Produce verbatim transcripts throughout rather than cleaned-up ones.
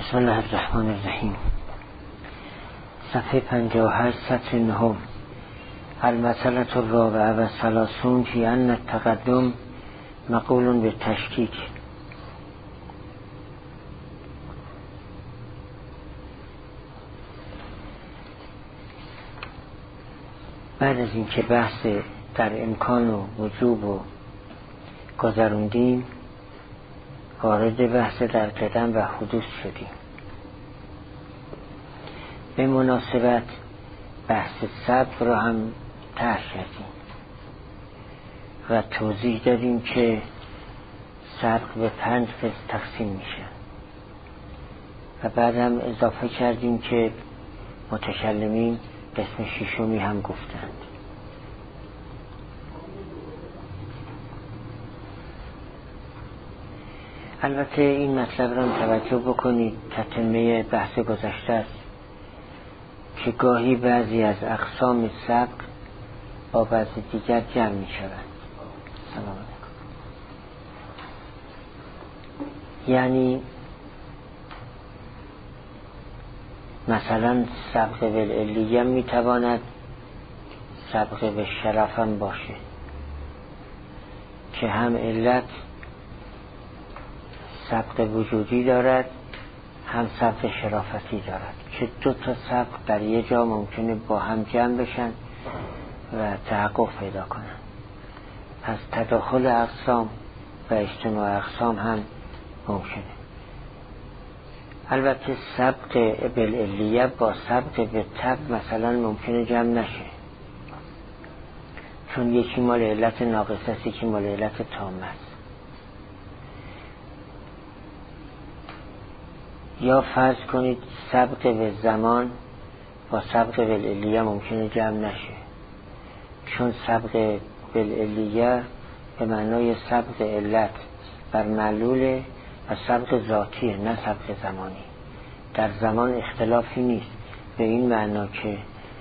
بسم الله الرحمن الرحیم. صفحه پنجاه و هشت سطر نهم. المسألة الرابعة و ثلاثون فی ان التقدم مقول به تشکیک. بعد از اینکه بحث در امکان و وجوب و گذروندیم، وارد بحث در قدم و حدوث شدیم. به مناسبت بحث سبق را هم طرح کردیم و توضیح دادیم که سبق به پنج قسم تقسیم میشه و بعد هم اضافه کردیم که متکلمین قسم ششمی هم گفتند. البته این مطلب را توجه بکنید، تتمه بحث گذشته است که گاهی بعضی از اقسام سبق با بعضی دیگر جمع می شوند. سلام علیکم. یعنی مثلا سبق بالعلیه می تواند سبق به شرف هم باشه که هم علت سبق وجودی دارد هم سبق شرافتی دارد که دو تا سبق در یه جا ممکنه با هم جمع بشن و تحقق پیدا کنن. پس تداخل اقسام و اجتماع اقسام هم ممکنه. البته سبق بالعلیه با سبق به تب مثلا ممکنه جمع نشه، چون یکی مال علت ناقصه است، یکی مال علت تامه است. یا فرض کنید سبق به زمان با سبق بالعلیه ممکنه جمع نشه، چون سبق بالعلیه به معنای سبق علت بر معلوله و سبق ذاتیه، نه سبق زمانی. در زمان اختلافی نیست به این معنا که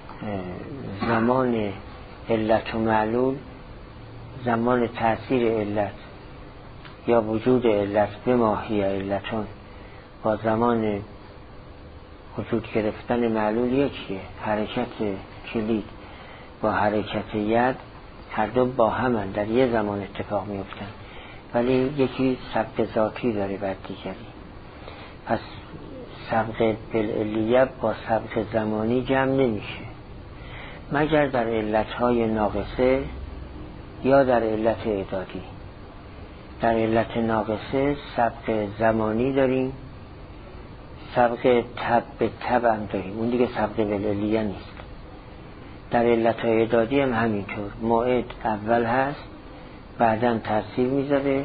زمان علت و معلول، زمان تأثیر علت یا وجود علت به ماهی علتون با زمان وجود گرفتن معلول یکیه. حرکت کلید با حرکت ید هر دو با همن، در یه زمان اتفاق میفتن، ولی یکی سبق ذاتی داره بر دیگری. پس سبق بالعلیه با سبق زمانی جمع نمیشه مگر در علتهای ناقصه یا در علت اعدادی. در علت ناقصه سبق زمانی داریم، سبق تب به تب هم داریم، اون دیگه سبق بالعلیه نیست. در علت اعدادی هم همینطور، موعد اول هست بعداً تاثیر میذاره،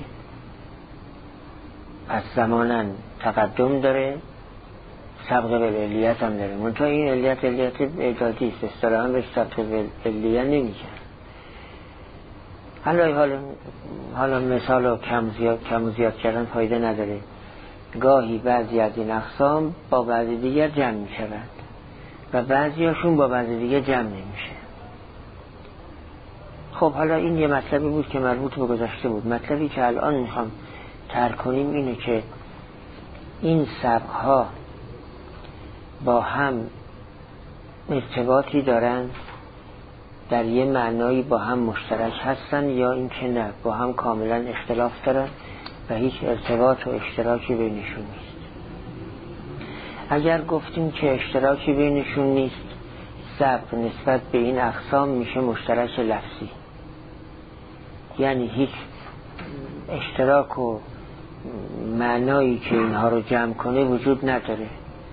پس زماناً تقدم داره، سبق بالعلیت هم داره. منتها این علیت علیت اعدادی است، اصطلاحاً بهش سبق بالعلیه نمیگن. حالا حالا حالا مثال رو کم زیاد کم زیاد کردن فایده نداره. گاهی بعضی از این اقسام با بعضی دیگر جمع می شوند و بعضی هاشون با بعضی دیگر جمع نمیشه. خب حالا این یه مطلبی بود که مربوط به گذشته بود. مطلبی که الان میخوام طرح کنیم اینه که این سبقها با هم ارتباطی دارن، در یه معنایی با هم مشترک هستن، یا اینکه نه، با هم کاملا اختلاف دارن و هیچ ارتباط و اشتراکی بینشون نیست. اگر گفتیم که اشتراکی بینشون نیست، سبق نسبت به این اقسام میشه مشترک لفظی، یعنی هیچ اشتراک و معنایی که اینها رو جمع کنه وجود نداره.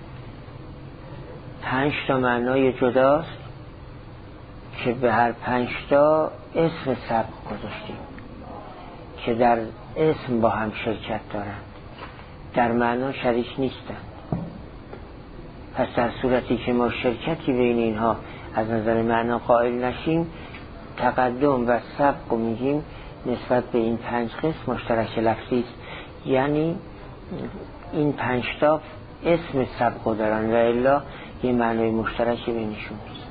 پنج تا معنای جداست که به هر پنج تا اسم سبق گذاشتیم که در اسم با هم شرکت دارند، در معنا شریک نیستند. پس در صورتی که ما شرکتی بین اینها از نظر معنا قائل نشیم، تقدم و سبق رو میگیم نسبت به این پنج قسم مشترک لفظی است، یعنی این پنج تا اسم سبق دارن و الا یه معنای مشترکی بینشون نیست.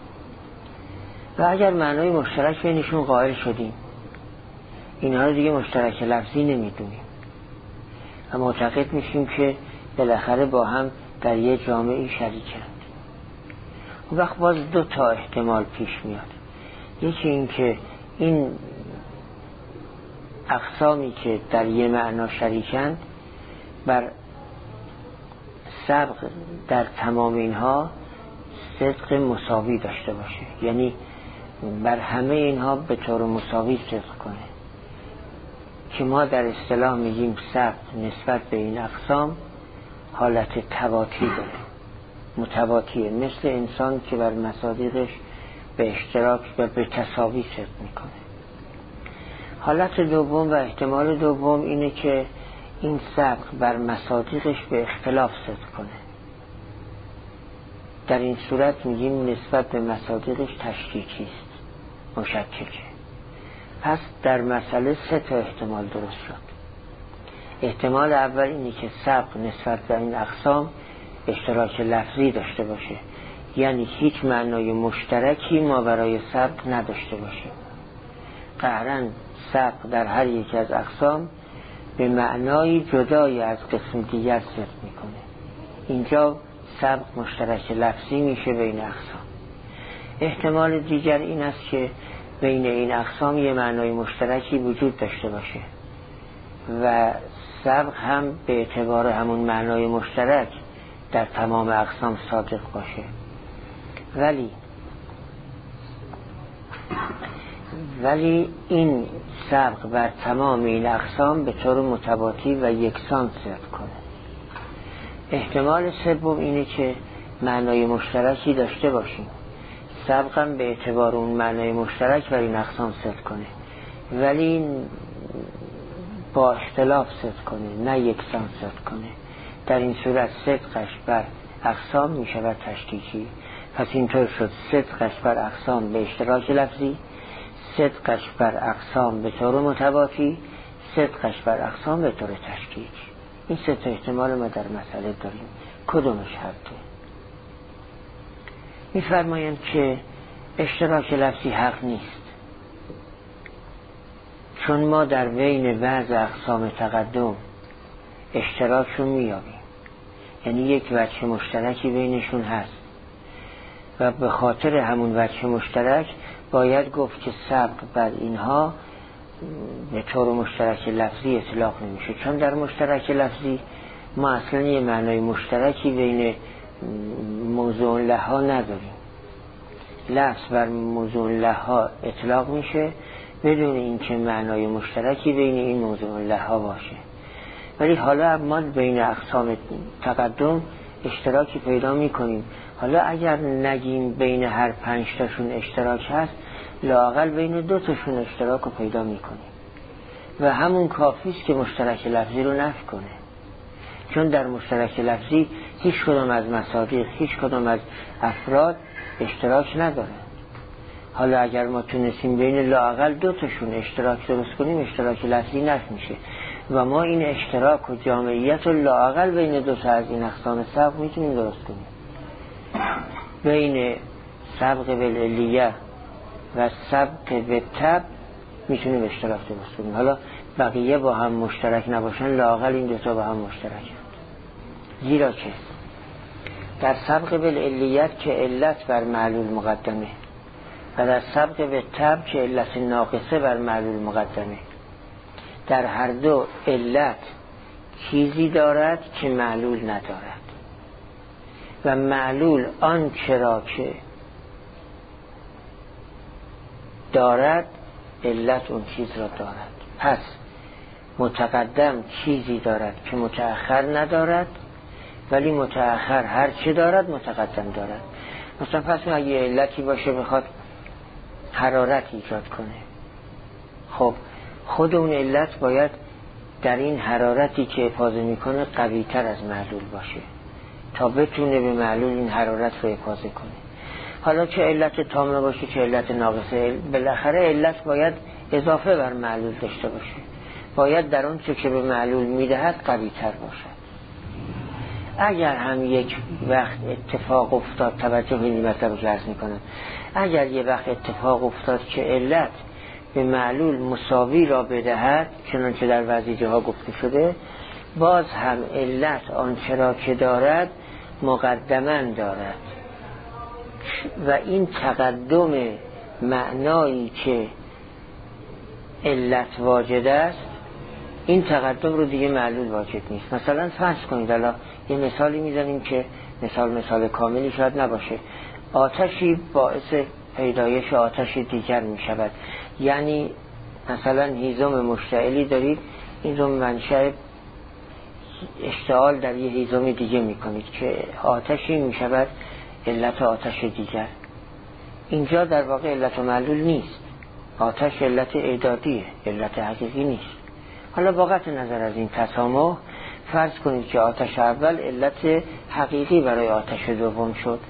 و اگر معنای مشترک بینشون قائل شدیم، اینها رو دیگه مشترک لفظی نمیدونیم و معتقد میشیم که بالاخره با هم در یه جامعه شریکند. اون وقت باز دو تا احتمال پیش میاد. یکی این که این اقسامی که در یه معنا شریکند بر سبق در تمام اینها صدق مساوی داشته باشه، یعنی بر همه اینها به طور مساوی صدق کنه، که ما در اصطلاح میگیم سبق نسبت به این اقسام حالت تواتی داره، متواتیه، مثل انسان که بر مصادیقش به اشتراک و به تساوی صدق میکنه. حالت دوم و احتمال دوم اینه که این سبق بر مصادیقش به اختلاف صدق کنه. در این صورت میگیم نسبت به مصادیقش تشکیکی است، مشککه. پس در مسئله سه تا احتمال درست شد. احتمال اول اینه که سبق نسبت به این اقسام اشتراک لفظی داشته باشه، یعنی هیچ معنای مشترکی ما برای سبق نداشته باشه. قهراً سبق در هر یک از اقسام به معنای جدای از قسم دیگر صدق میکنه. اینجا سبق مشترک لفظی میشه بین اقسام. احتمال دیگر این است که بین این اقسام یه معنای مشترکی وجود داشته باشه و سبق هم به اعتبار همون معنای مشترک در تمام اقسام صادق باشه، ولی ولی این سبق بر تمام این اقسام به طور متواتی و یکسان صدق کنه. احتمال سوم اینه که معنای مشترکی داشته باشیم، سبق هم به اعتبار اون معنای مشترک بر این اقسام صدق کنه، ولی با اختلاف صدق کنه، نه یکسان صدق کنه. در این صورت صدقش بر اقسام می شود تشکیکی. پس اینطور شد صدقش بر اقسام به اشتراک لفظی، صدقش بر اقسام به طور متواتی، صدقش بر اقسام به طور تشکیکی. این سه تا احتمال ما در مسئله داریم. کدومش حقه؟ می‌فرمایند که اشتراک لفظی حق نیست، چون ما در بین بعض اقسام تقدم اشتراکشون میابیم، یعنی یک وجه مشترکی بینشون هست و به خاطر همون وجه مشترک باید گفت که سبق بر اینها به طور مشترک لفظی اطلاق نمیشه، چون در مشترک لفظی ما اصلا یه معنای مشترکی بین موضوع لها نداریم. لفظ بر موضوع لها اطلاق میشه بدون اینکه معنای مشترکی بین این موضوع لها باشه. ولی حالا ما بین اقسام تقدم اشتراکی پیدا میکنیم. حالا اگر نگیم بین هر پنج تاشون اشتراک هست، لااقل بین دو تاشون اشتراک رو پیدا میکنیم و همون کافیست که مشترک لفظی رو نفی کنه، چون در مشترک لفظی هیچ کدام از مصادیق، هیچ کدام از افراد اشتراک نداره. حالا اگر ما تونستیم بین لااقل دو تاشون اشتراک درست کنیم، اشتراک لفظی نفی میشه و ما این اشتراک و جامعیت رو لااقل بین دو تا از این اقسام سبق میتونیم درست کنیم. بین سبق بالعلیه و سبق بالتبع میتونیم اشتراک درست کنیم. حالا بقیه با هم مشترک نباشن، لااقل این دو تا با هم مشترک. زیرا که در سبق بالعلیت که علت بر معلول مقدمه و در سبق بالتبع که علت ناقصه بر معلول مقدمه، در هر دو علت چیزی دارد که معلول ندارد و معلول آن چرا که دارد علت اون چیز را دارد. پس متقدم چیزی دارد که متأخر ندارد، ولی متأخر هر چه دارد متقدم دارد. مثلا پس اگه علتی باشه بخواد حرارت ایجاد کنه، خب خود اون علت باید در این حرارتی که افاضه میکنه قوی تر از معلول باشه تا بتونه به معلول این حرارت رو افاضه کنه. حالا چه علت تامه باشه چه علت ناقصه، بالاخره علت باید اضافه بر معلول داشته باشه، باید در اون چه که به معلول میدهد قوی تر باشد. اگر هم یک وقت اتفاق افتاد، توجه به این مطلب رو عرض میکنم، اگر یک وقت اتفاق افتاد که علت به معلول مساوی را بدهد، چنانچه در بعضی جاها گفته شده، باز هم علت آنچه را که دارد مقدماً دارد و این تقدم معنایی که علت واجد است، این تقدم رو دیگه معلول واجد نیست. مثلا فرض کنید الان یه مثالی میزنیم که مثال مثال کاملی شاید نباشه. آتشی باعث پیدایش آتش دیگر میشود، یعنی مثلا هیزم مشتعلی دارید، این رو منشأ اشتعال در یه هیزم دیگه میکنید که آتشی میشود علت آتش دیگر. اینجا در واقع علت معلول نیست، آتش علت اعدادیه، علت حقیقی نیست. حالا باقت نظر از این تسامح فرض کنید که آتش اول علت حقیقی برای آتش دوم شد.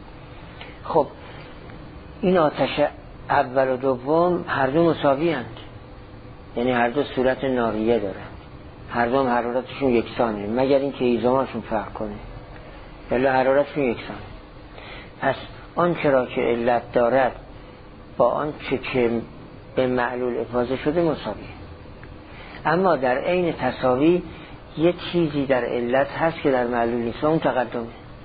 خب این آتش اول و دوم هر دو مساوی هستند، یعنی هر دو صورت ناریه دارند، هر دو حرارتشون یکسانه، مگر اینکه هیزماشون فرق کنه، ولی حرارتشون یکسانه. پس آنچه را که علت دارد با آنچه که به معلول افاضه شده مساویه. اما در عین تساوی یه چیزی در علت هست که در معلول نیست، اون تقدمه،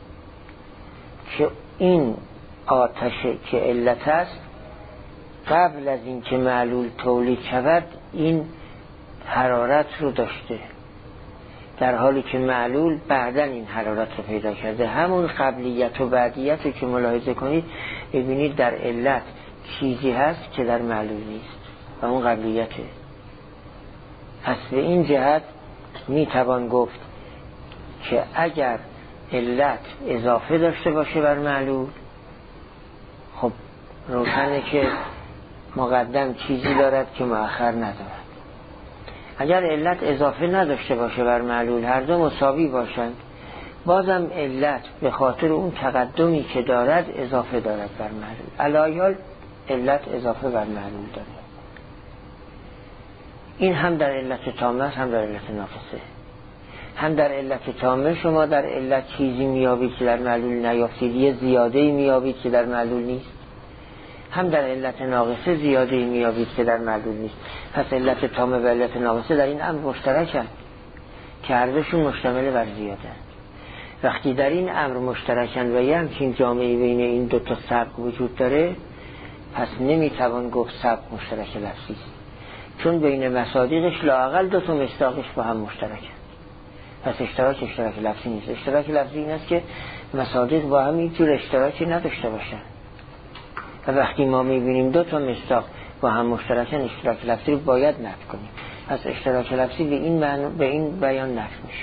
که این آتش که علت است قبل از این که معلول تولید شود این حرارت رو داشته، در حالی که معلول بعداً این حرارت رو پیدا کرده. همون قبلیت و بعدیت رو که ملاحظه کنید ببینید در علت چیزی هست که در معلول نیست و اون قبلیته. پس به این جهت میتوان گفت که اگر علت اضافه داشته باشه بر معلول، خب روشنه که مقدم چیزی دارد که مؤخر ندارد. اگر علت اضافه نداشته باشه بر معلول، هر دو مساوی باشند، بازم علت به خاطر اون تقدمی که دارد اضافه دارد بر معلول. علایال علت اضافه بر معلول دارد. این هم در علت تامه هم در علت ناقصه. هم در علت تامه شما در علت چیزی میابید که در معلول نیافتید، یه زیاده‌ای میابید که در معلول نیست. هم در علت ناقصه زیاده‌ای میابید که در معلول نیست. پس علت تامه و علت ناقصه در این امر مشترکند که هر دوشون مشتمل بر زیاده. وقتی در این امر مشترکند و یه همچین جامعه بین این دو تا سبک وجود داره، پس نمیتوان گفت سبک مشترک لفظی است، چون بین مصادیقش لااقل دو تا مصداقش با هم مشترکند. پس اشتراک اشتراک لفظی نیست. اشتراک لفظی این است که مصادیق با هم اینجور اشتراکی نداشته باشن. و وقتی ما میبینیم دو تا مصداق با هم مشترکن، اشتراک لفظی رو باید نفی کنیم. پس اشتراک لفظی به این معنی به این بیان نفی میشه.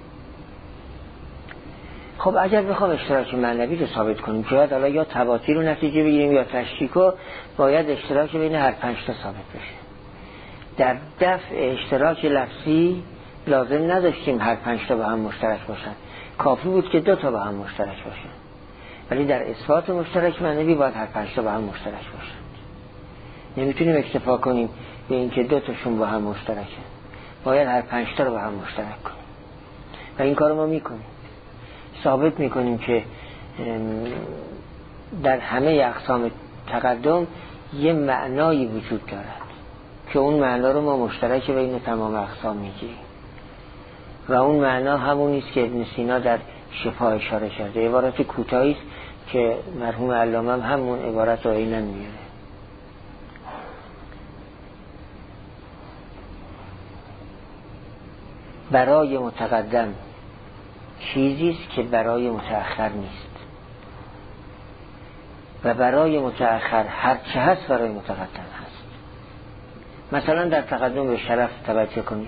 خب اگر بخوام اشتراک معنوی رو ثابت کنیم که حالا یا تواطی رو نتیجه بگیریم یا تشریکو، باید اشتراک بین هر پنج تا ثابت بشه. در دفع اشتراک لفظی لازم نداشتیم هر پنج تا با هم مشترک باشن، کافی بود که دو تا با هم مشترک باشن. ولی در اثبات مشترک معنوی باید هر پنج تا با هم مشترک باشن. نمیتونیم اکتفا کنیم به اینکه دو تاشون با هم مشترکن، باید هر پنج تا رو با هم مشترک کنیم و این کارو ما میکنیم. ثابت میکنیم که در همه اقسام تقدم یه معنایی وجود دارد که اون معنا رو ما مشترک بین تمام اقسام میگیریم و اون معنا همونی است که ابن سینا در شفا اشاره کرده. عبارت کوتاهی است که مرحوم علامه هم همون عبارت رو عیناً میاره. برای متقدم چیزی است که برای متأخر نیست و برای متأخر هر چه هست برای متقدم هست. مثلا در تقدم به شرف توجه کنید،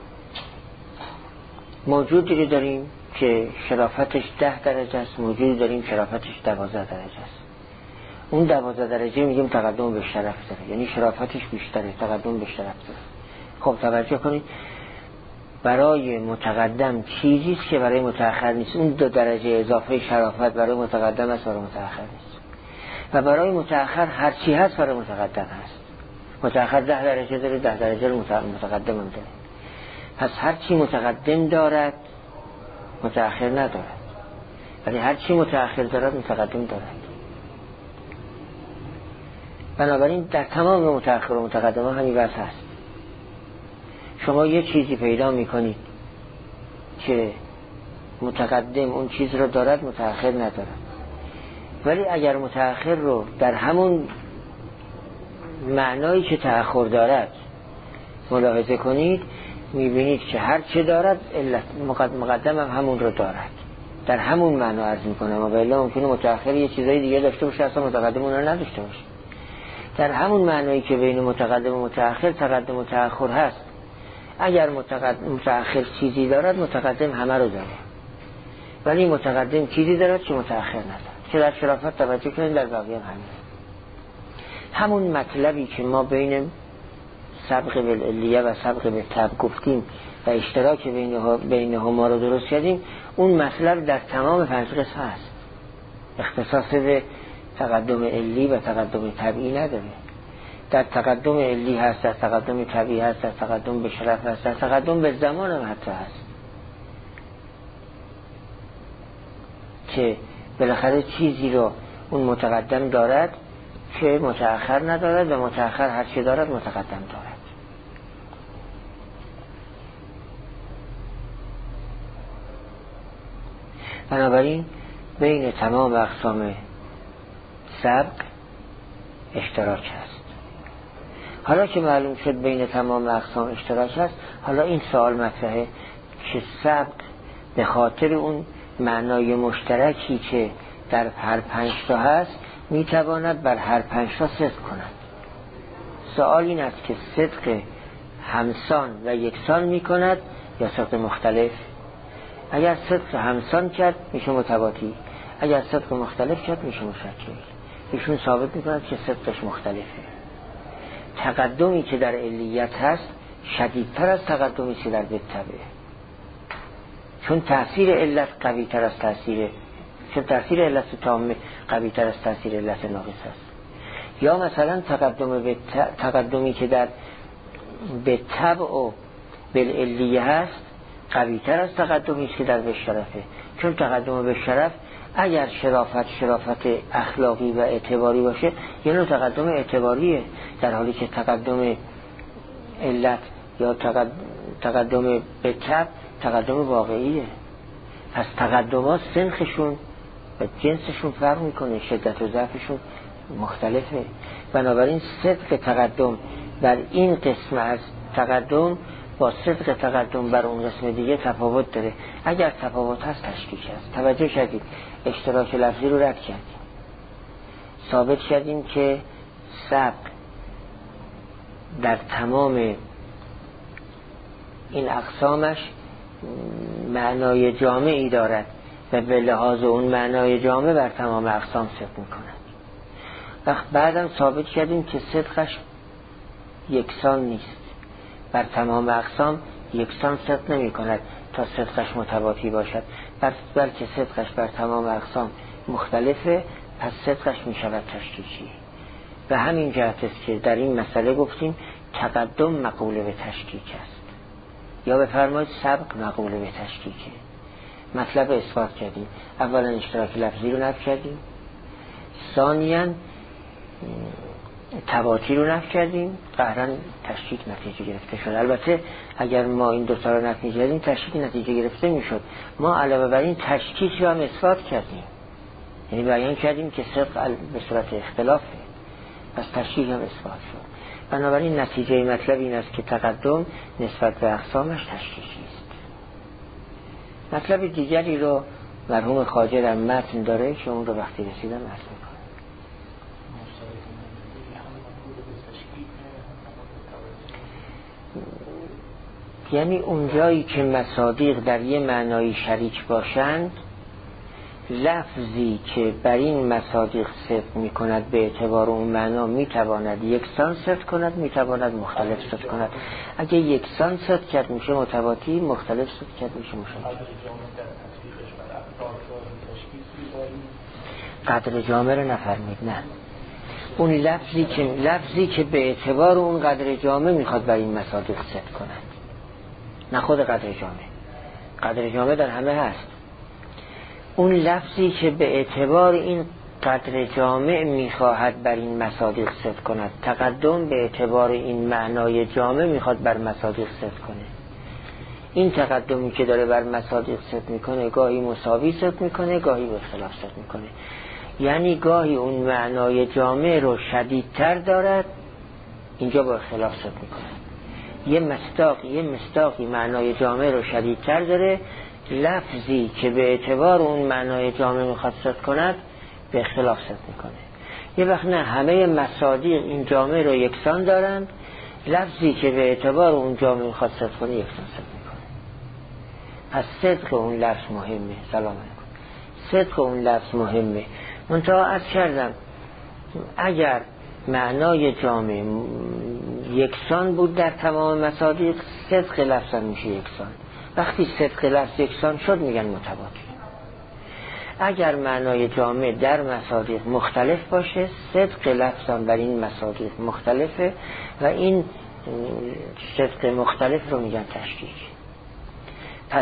موجودی رو داریم که شرافتش ده درجه است، موجودی داریم شرافتش دوازده درجه است. اون دوازده درجه میگیم تقدم به شرف داره، یعنی شرافتش بیشتره، تقدم به شرف داره. خب توجه کنید، برای متقدم چیزی است که برای متأخر نیست. اون دو درجه اضافه شرافت برای متقدم است، برای متأخر نیست. و برای متأخر هر چی هست برای متقدم هست. متأخر ده درجه داره، ده درجه رو متقدم هم داره. پس هر چی متقدم دارد متأخر ندارد، ولی هر چی متأخر دارد متقدم دارد. بنابراین در تمام متأخر و متقدم ها همین وضع هست. شما یه چیزی پیدا میکنید که متقدم اون چیز رو دارد متأخر ندارد. ولی اگر متأخر رو در همون معنایی که تأخر دارد ملاحظه کنید، میبینید که هر چه دارد علت مقدم هم همون رو دارد، در همون معنا عرض میکنم. و الا ممکنه متأخر یه چیزای دیگه داشته باشه اصلا متقدم اون رو نداشته باشه. در همون معنایی که بین متقدم و متأخر تقدم و تأخر هست، اگر متقدم متأخر چیزی دارد متقدم همه رو داره، ولی متقدم چیزی دارد که متأخر ندارد. که در شرافت توجه کنید در بقیه هم همین. همون مطلبی که ما بین سبق بالعلیه و سبق بالتبع گفتیم و اشتراک بینهما رو درست کردیم، اون مطلب در تمام پنج قسم هست. اختصاص به تقدم علی و تقدم طبعی نداره. در تقدم علی هست، در تقدم طبعی هست، در تقدم به شرف هست، در تقدم به زمان هم حتی هست، که بالاخره چیزی رو اون متقدم دارد که متأخر ندارد و متأخر هر چی دارد متقدم دارد. بنابراین بین تمام اقسام سبق اشتراک هست. حالا که معلوم شد بین تمام اقسام اشتراک هست، حالا این سوال مطرحه که سبق به خاطر اون معنای مشترکی که در هر پنج تا هست میتواند بر هر پنج تا صدق کند. سوال این است که صدق همسان و یکسان میکند یا صدق مختلف؟ اگر صدق همسان کرد میشه متواتی، اگر صدق مختلف کرد میشه مشکل. ایشون ثابت میکند که صدقش مختلفه. تقدمی که در علیت هست شدیدتر از تقدمی که در بالتبع، چون تأثیر علت قوی تر از تأثیر چون تأثیر علت تامه قوی تر از تأثیر علت ناقص است. یا مثلا تقدم به تقدمی که در بالتبع و بالعلیه هست قوی تر از تقدمی که در بالشرفه، چون تقدم به شرف اگر شرافت شرافت اخلاقی و اعتباری باشه یه نوع تقدم اعتباریه، در حالی که تقدم علت یا تقدم به طبع تقدم واقعیه. پس تقدمات سنخشون و جنسشون فرق میکنه، شدت و ضعفشون مختلفه. بنابراین صدق تقدم بر این قسم از تقدم با صدق تقدم بر اون قسم دیگه تفاوت داره. اگر تفاوت هست تشکیک هست. توجه کردید اشتراک لفظی رو رد کردیم، ثابت کردیم که سبق در تمام این اقسامش معنای جامعی دارد و به لحاظ اون معنای جامع بر تمام اقسام صدق میکند. وقت بعدم ثابت کردیم که صدقش یکسان نیست، بر تمام اقسام یکسان صدق نمی کند تا صدقش متواتی باشد، بلکه صدقش بر تمام اقسام مختلفه، پس صدقش می شود تشکیکی. و همین جهت است که در این مسئله گفتیم تقدم مقول به تشکیک است، یا بفرمایید سبق مقول به تشکیکه. مطلب اثبات کردیم، اولا اشتراک لفظی رو نفی کردیم، ثانیاً تواتی رو نفی کردیم، قهرن تشکیک نتیجه گرفته شد. البته اگر ما این دوتا رو نفی کردیم تشکیک نتیجه گرفته میشد. ما علاوه بر این تشکیک رو هم اثبات کردیم، یعنی بیان کردیم که صدق به صورت اختلافه، پس تشکیک هم اثبات شد. بنابراین نتیجه مطلب این است که تقدم نسبت به اقسامش تشکیکی است. مطلب دیگری رو مرحوم خواجه در متن داره که اون رو وقتی رسیدم عرض میکنم. یعنی اونجایی که مصادیق در یه معنای شریک باشند، لفظی که بر این مصادیق صدق می کند به اعتبار اون معنا می تواند یکسان صدق کند، می تواند مختلف صدق کند. اگه یکسان صدق کرد میشه متواتی، مختلف صدق کرد میشه مشابه. قدر جامع رو نفرمید، نه، اون لفظی که لفظی که به اعتبار اون قدر جامع میخواد بر این مصادیق صدق کند، نه خود قدر جامع. قدر جامع در همه هست. اون لفظی که به اعتبار این قدر جامع میخواهد بر این مصادیق صدق کند، تقدم به اعتبار این معنای جامع میخواد بر مصادیق صدق کنه. این تقدمی که داره بر مصادیق صدق میکنه گاهی مساوی صدق میکنه، گاهی به خلاف صدق میکنه. یعنی گاهی اون معنای جامع رو شدیدتر دارد، اینجا با خلاف صدق میکنه. یه مصداق یه مصداقی معنای جامع رو شدیدتر داره، لفظی که به اعتبار اون معنای جامع میخواد صدق کند به خلاف صدق میکنه. یه وقت نه، همه مصادیق این جامع رو یکسان دارند، لفظی که به اعتبار اون جامع میخواد صدق کنه یکسان صدق میکنه. پس صدق اون لفظ مهمه. سلام علیکم. صدق اون لفظ مهمه. منتها عرض کردم اگر معنای جامع یکسان بود در تمام مصادیق، صدق لفظ هم میشه یکسان. وقتی صدق لفظ یکسان شد میگن متواتر. اگر معنای جامع در مصادیق مختلف باشه، صدق لفظ هم بر این مصادیق مختلفه و این صدق مختلف رو میگن تشکیک. پس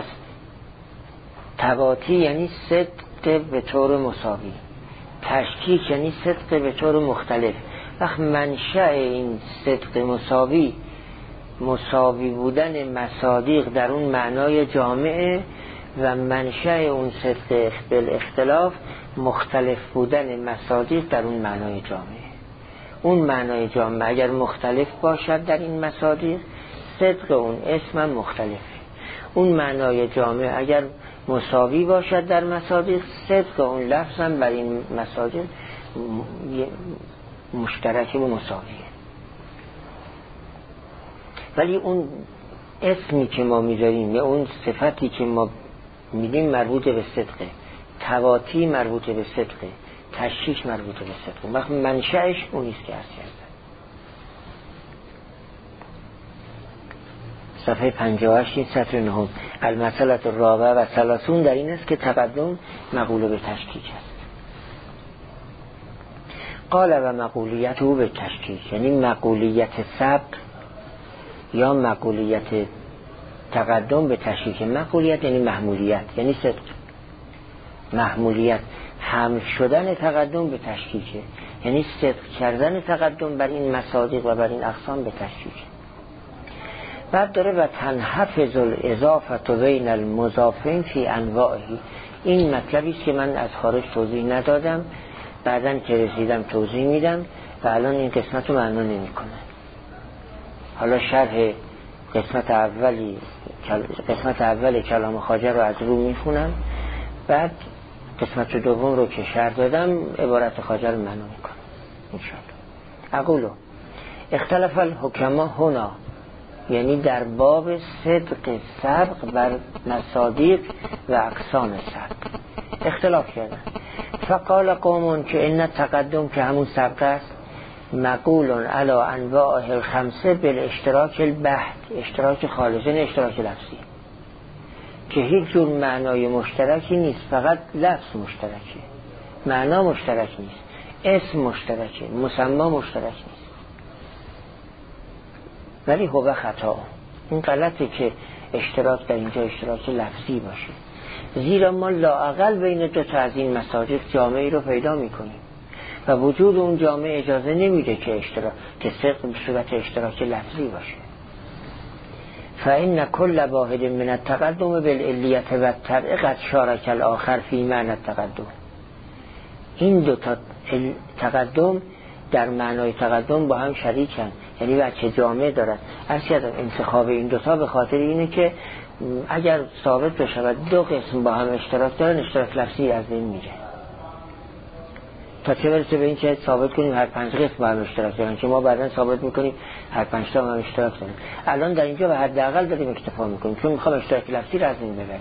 تواتی یعنی صدق به طور مساوی، تشکیک یعنی صدق به طور مختلف. وقت منشأ این صدق مساوی مساوی بودن مصادیق در اون معنای جامعه و منشأ اون صدق بالاختلاف مختلف بودن مصادیق در اون معنای جامعه. اون معنای جامعه اگر مختلف باشد در این مصادیق، صدق اون اسم هم مختلفه. اون معنای جامعه اگر مساوی باشد در مصادیق، صدق اون لفظ هم بر این مصادیق مشترک و مساویه. ولی اون اسمی که ما میذاریم یا اون صفتی که ما میدیم مربوط به صدقه، تواتی مربوط به صدقه، تشکیک مربوط به صدقه. وقت منشأش اونیست که عرض کردم. صفحه پنجاه و هشت این سطر نهم. المسئله الرابعه و ثلاثون در این است که تقدم مقوله به تشکیک است. قال و مقولیت او به تشکیک، یعنی مقولیت سبق یا مقولیت تقدم به تشکیک. مقولیت یعنی محمولیت، یعنی صدق. محمولیت حمل شدن تقدم به تشکیکه، یعنی صدق کردن تقدم بر این مصادیق و بر این اقسام به تشکیک. بعد داره و تنحفظ الاضافه بین المضافین فی انواعه. این مطلبی است که من از خارج توضیح ندادم، بعدن که رسیدم توضیح میدم و الان این قسمت رو معنا نمی کنه. حالا شرح قسمت اولی قسمت اول کلام خواجه رو از رو میخونم، بعد قسمت دوم رو که شرح دادم عبارت خواجه رو معنا میکنم انشاءالله. اقولو اختلاف الحکما هنا، یعنی در باب صدق سبق بر مصادیق و اقسام سبق اختلاف کردن. فقال قومون که این تقدم که همون سبق است مقول علی انواع الخمسه بالاشتراک البحت، اشتراک خالصین، اشتراک لفظی، که هیچ جور معنای مشترکی نیست، فقط لفظ مشترکه، معنا مشترک نیست، اسم مشترکه، مسما مشترک نیست. ولی هو خطا، این غلطه که اشتراک در اینجا اشتراک لفظی باشه، زیرا ما لااقل بین دو تا از این مصادیق جامعی رو پیدا میکنیم و وجود اون جامعه اجازه نمیده که اشتراک که صدق به صورت اشتراک لفظی باشه. فإن كل واحد من التقدم بالعلیت و التبع قد شارک الاخر فی معنی التقدم. این دو تا تقدم در معنای تقدم با هم شریکن، یعنی بچه جامعه دارن. اصلا انتخاب این دوتا به خاطر اینه که اگر ثابت بشه دو قسم با هم اشتراک دارن، اشتراک لفظی از بین میره. تا چه برسه به این که ثابت کنیم هر پنج قسم با هم اشتراک دارن، که ما بعداً ثابت میکنیم هر پنج تا با هم اشتراک دارن. الان در اینجا به حداقل داریم اکتفا میکنیم چون میخوام اشتراک لفظی را از بین ببریم.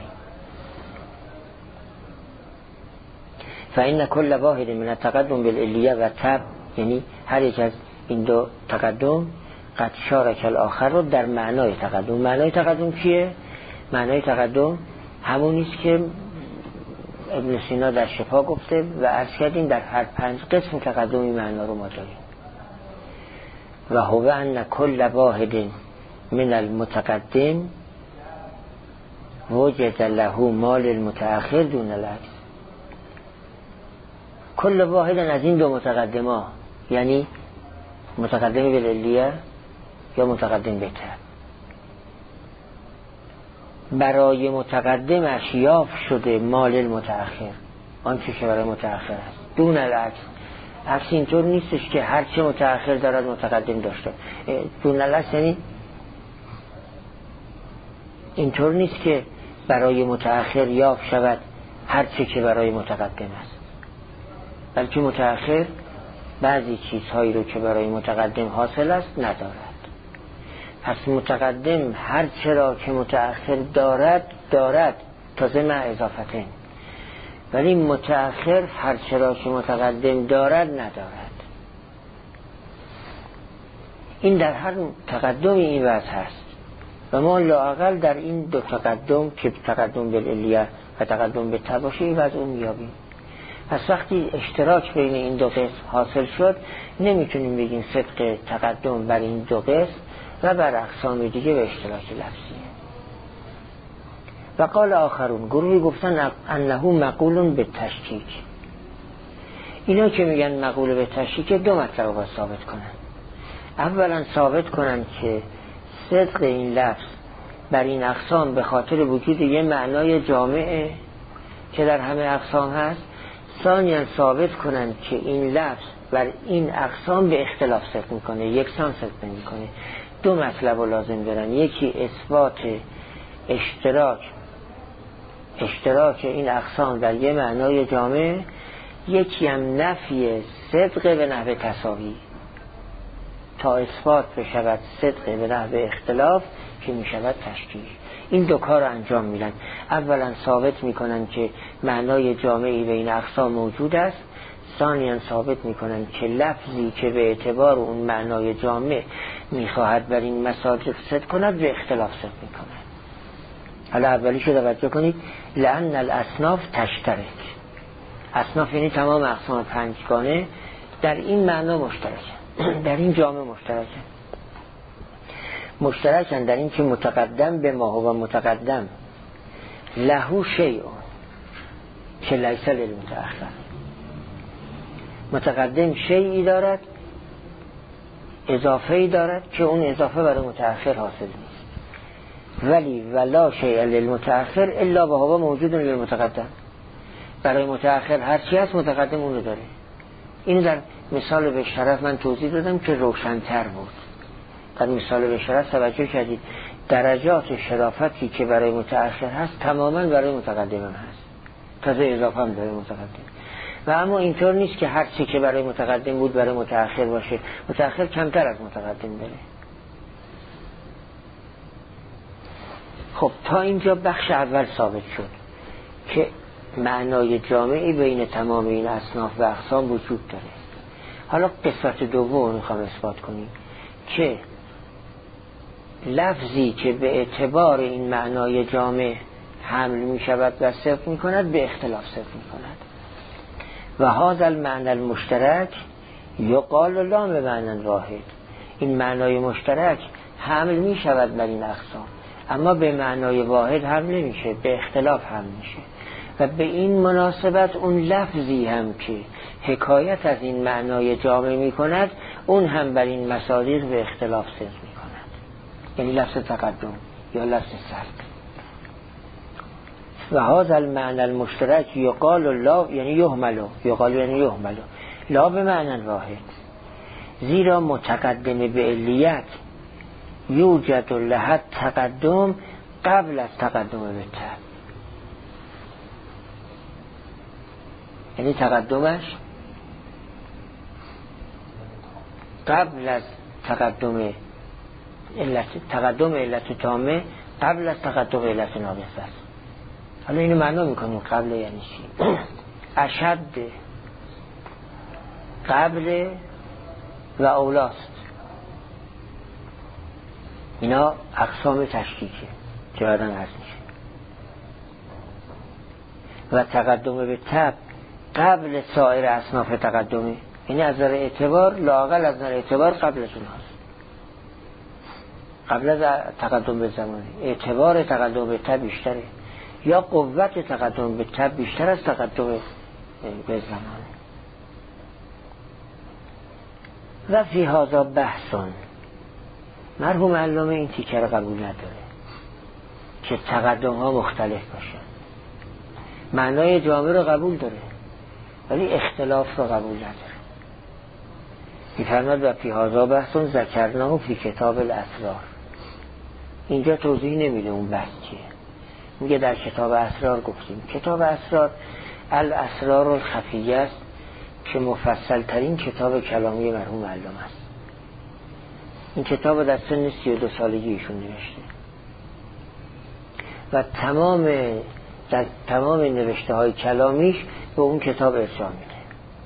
فإن كل واحد من التقدم بالعلیه و تبع، یعنی هر یک از این دو تقدم قد شارک الاخر رو در معنای تقدم. معنای تقدم چیه؟ معنای تقدم همونیست که ابن سینا در شفا گفته و عرض کردیم در هر پنج قسم تقدم این معنا رو ما داریم. و هو ان کل واحد من المتقدم وجد له مال المتأخر دون العکس. کل واحد از این دو متقدمه، یعنی متقدم بالعلیه یا متقدم به تبع، برای متقدمش یافت شده مال المتأخر، آنچه که برای متأخر است. دون العکس، عکس اینطور نیستش که هر چه متأخر دارد متقدم داشته. دون العکس یعنی اینطور نیست که برای متأخر یافت شود هر چه که برای متقدم است، بلکه متأخر بعضی چیزهایی رو که برای متقدم حاصل است ندارد. پس متقدم هر چرا که متأخر دارد دارد، تازه مع اضافتین، ولی متأخر هر چرا که متقدم دارد ندارد. این در هر تقدمی این وضع هست و ما لااقل در این دو تقدم که تقدم بالعلیه و تقدم به تباشه این وضع رو میابیم. پس وقتی اشتراک بین این دو قسم حاصل شد، نمیتونیم بگیم صدق تقدم بر این دو قسم و بر اقسام دیگه به اشتراک لفظیه. و قال آخرون، گروهی گفتن انه مقول به تشکیک. اینا که میگن مقول به تشکیک دو مطلب باید ثابت کنن. اولا ثابت کنن که صدق این لفظ بر این اقسام به خاطر وجود یه معنای جامعه که در همه اقسام هست. ثانیا ثابت کنن که این لفظ بر این اقسام به اختلاف صدق میکنه، یکسان صدق نمیکنه. دو مطلب رو لازم دارن، یکی اثبات اشتراک اشتراک این اقسام در یه معنای جامع، یکی هم نفی صدق به نحو تساوی تا اثبات بشود صدق به نحو اختلاف که میشود تشکیک. این دو کار رو انجام میدن. اولا ثابت میکنن که معنای جامعی به این اقسام موجود است. ثانیا ثابت میکنن که لفظی که به اعتبار اون معنای جامع میخواهد بر این مصادیق صدق کند به اختلاف صدق میکند. حالا اولی شو توجه کنید، لأن الاصناف تشترک. اصناف یعنی تمام اقسام پنجگانه در این معنا مشترکن، در این جامع مشترکن. مشترکن در این که متقدم به ما هو متقدم لهو شیء که لیس للمتأخر. متقدم شیئی دارد، اضافه‌ای دارد که اون اضافه برای متأخر حاصل نیست. ولی ولا شیء للمتأخر الا وهو موجود للمتقدم. برای متأخر هر چی هست متقدم اون رو داره. این در مثال به شرف من توضیح دادم که روشن‌تر بود. در مثال به شرف توجه کردید درجات شرافتی که برای متأخر هست تماما برای متقدم هم هست، تازه اضافه هم برای متقدم. و اما اینطور نیست که هر چی که برای متقدم بود برای متأخر باشه. متأخر کمتر از متقدم داره. خب تا اینجا بخش اول ثابت شد که معنای جامعی بین تمام این اصناف و اقسام وجود داره. حالا قسمت دوم میخوام اثبات کنیم که لفظی که به اعتبار این معنای جامع حمل می شود و صدق می کند به اختلاف صدق می کند. و هذا المعنى المشترک یقال لا به معنی واحد. این معنای مشترک حمل می شود بر این اقسام، اما به معنای واحد حمل نمیشه، به اختلاف حمل میشه. و به این مناسبت اون لفظی هم که حکایت از این معنای جامع می کند اون هم بر این مصادیق به اختلاف صدق می کند. یعنی لفظ تقدم یا لفظ سبق. و هذا المعنى المشترک یقال لا یعنی یحمل، یقال یعنی یحمل لا به معنی واحد، زیرا متقدم به علیت یوجد لها تقدم قبل از تقدم به تب. یعنی تقدمش قبل از تقدم علت، تقدم علت تامه قبل از تقدم علت ناقصه است. حالا اینو معنا میکنیم قبل یعنی چی؟ اشد قبل و اولاست. اینا اقسام تشکیکه که بعداً هست میشه. و تقدم به تب قبل سایر اصناف تقدمی، یعنی از نظر اعتبار لااقل از نظر اعتبار قبلشون هست، قبل از تقدم به زمانی. اعتبار تقدم به تب بیشتره یا قوت تقدم به تب بیشتر از تقدم به زمانی. و فی هذا بحثون، مرحوم علامه این تیکه رو قبول نداره که تقدم ها مختلف باشن. معنای جامع رو قبول داره ولی اختلاف رو قبول نداره. میفرماد و فی هذا بحث ذکرناه فی کتاب الاسرار. اینجا توضیح نمیده اون بحث چیه، میگه در کتاب اسرار گفتیم. کتاب اسرار الاسرار الخفیه است که مفصل ترین کتاب کلامی مرحوم علامه است. این کتاب در سن سی و دو سالگی ایشون نوشته و تمام در تمام نوشته های کلامیش به اون کتاب ارجاع میده.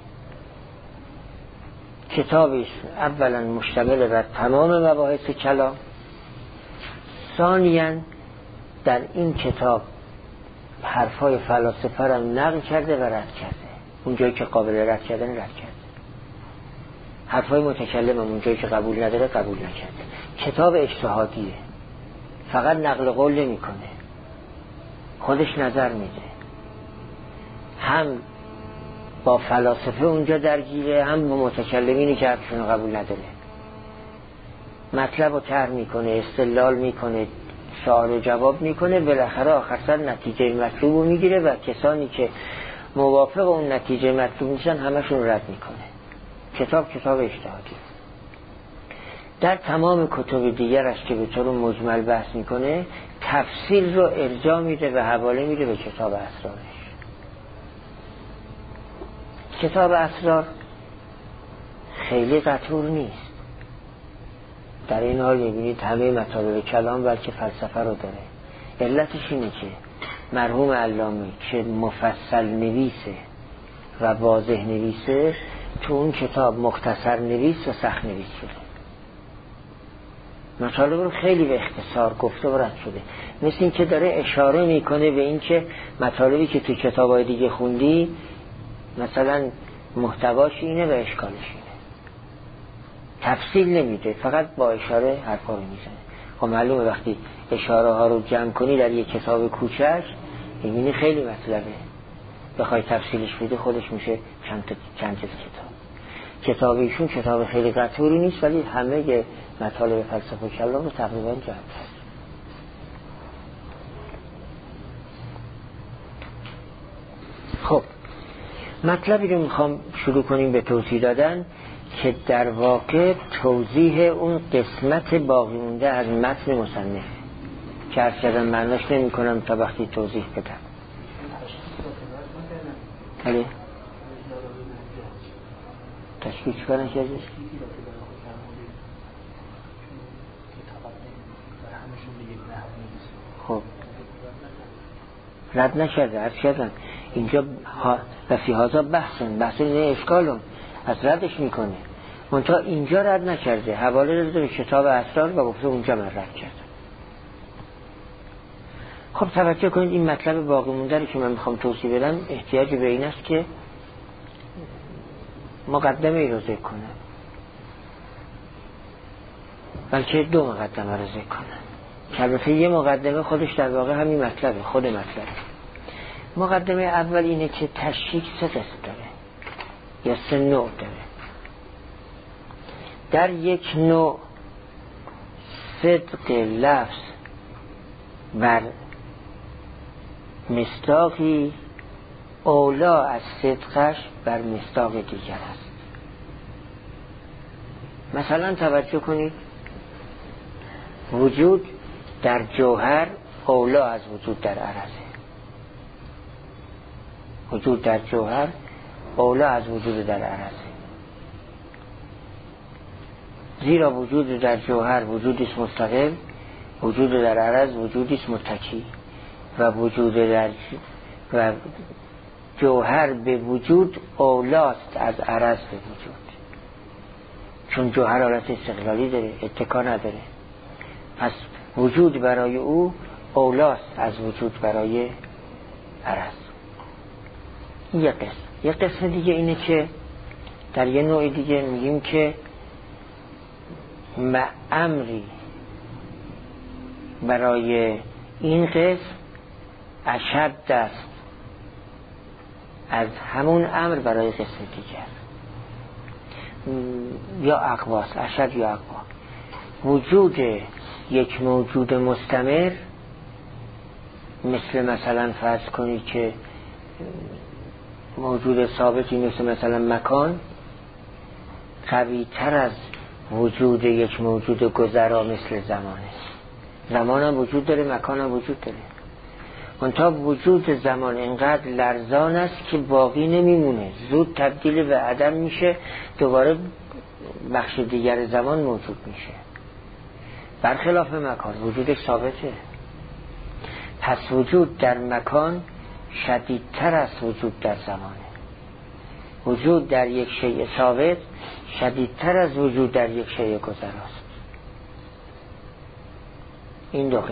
کتابی اولا مشتمل بر تمام مباحث کلام، ثانیاً در این کتاب حرفای فلاسفه را نقل کرده و رد کرده، اونجایی که قابل رد کردن رد کرده، حرفای متکلم اونجایی که قبول نداره قبول نکرده. کتاب اجتهادیه، فقط نقل قول نمی کنه، خودش نظر میده، هم با فلاسفه اونجا درگیره هم با متکلمینی که حرفشون قبول نداره، مطلب رو طرح میکنه، استدلال میکنه، سوال و جواب میکنه، بالاخره آخر سر نتیجه مطلوب رو میگیره و کسانی که موافق اون نتیجه مطلوب نیستن همشون رد میکنه. کتاب کتاب اجتهادی. در تمام کتب دیگرش که به طور مجمل بحث میکنه تفصیل رو ارجاع میده و حواله میده به کتاب اسرارش. کتاب اسرار خیلی قطور نیست، در این حال میبینید همه مطالب کلام بلکه فلسفه رو داره. علتش اینه که مرحوم علامه که مفصل نویسه و واضح نویسه، تو اون کتاب مختصر نویس و سخت نویس شده، مطالب رو خیلی به اختصار گفته و رد شده. مثل این که داره اشاره میکنه به این که مطالبی که تو کتابای دیگه خوندی مثلا محتواش اینه و اشکالش اینه، تفصیل نمیده، فقط با اشاره حرفا رو میزنه. خب معلومه وقتی اشاره ها رو جمع کنی در یک کتاب کوچک میبینی خیلی مطلبه، بخوای تفصیلش بده خودش میشه چند تا چند تا کتاب. کتاب ایشون کتاب خیلی قطوری نیست ولی همه مطالب فلسفه و کلام رو تقریبا جمع کرد. خب مطلبی رو میخوام شروع کنیم به توضیح دادن که در واقع توضیح اون قسمت باقی مونده از متن مصنف که عرض کردم معناش نمی کنم تا وقتی توضیح بدم. بله تشکیل چکار نکردیش؟ خب رد نکرده، عرض کردم اینجا و فی هذا بحثن بحثن نه اشکالون از ردش میکنه، منتها اینجا رد نکرده، حواله داده به کتاب اسرار و گفته اونجا من رد کردم. خب توجه کنید این مطلب باقی مونده رو که من میخوام توضیح بدم احتیاج به این است که مقدمه ای رو ذکر کنم، بلکه دو مقدمه رو ذکر کنم که البته یه مقدمه خودش در واقع همین مطلبه، خود مطلبه. مقدمه اول اینه که تشریک سه قسم داره یا سه نوع داره. در یک نوع صدق لفظ بر مصداقی اولا از صدقش بر مصداق دیگر است. مثلا توجه کنید، وجود در جوهر اولا از وجود در عرضه، وجود در جوهر اولا از وجود در عرضه، زیرا وجود در جوهر وجودی است مستقل، وجود در عرض وجودی است متکی و وجود در و جوهر به وجود اولاست از عرض به وجود، چون جوهر حالت استقلالی داره، اتکا نداره، پس وجود برای او اولاست از وجود برای عرض. این یک قسم. یک قسم دیگه اینه که در یه نوع دیگه میگیم که امری برای این قسم اشد است از همون امر برای قسم دیگر، یا اقواس، اشد یا اقوا. وجود یک موجود مستمر مثل مثلا فرض کنید که موجود ثابتی مثل مثلا مکان قوی تر از وجود یک موجود گذرا مثل زمانه. زمان هم وجود داره، مکان هم وجود داره، منتها وجود زمان اینقدر لرزان است که باقی نمیمونه، زود تبدیل به عدم میشه، دوباره بخش دیگر زمان موجود میشه. برخلاف مکان وجودش ثابته. پس وجود در مکان شدیدتر از وجود در زمانه. وجود در یک شیء ثابت شدیدتر از وجود در یک شیء گذراست. این دو قسم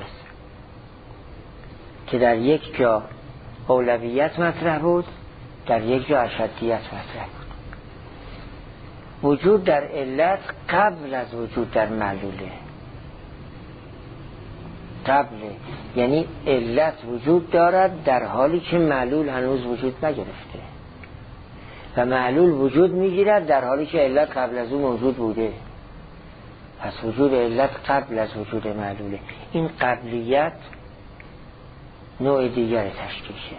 که در یک جا اولویت مطرح بود، در یک جا اشدیت مطرح بود. وجود در علت قبل از وجود در معلوله. قبل یعنی علت وجود دارد در حالی که معلول هنوز وجود نگرفته و معلول وجود میگیرد در حالی که علت قبل از اون موجود بوده. پس وجود علت قبل از وجود معلوله. این قبلیت نوع دیگر تشکیشه.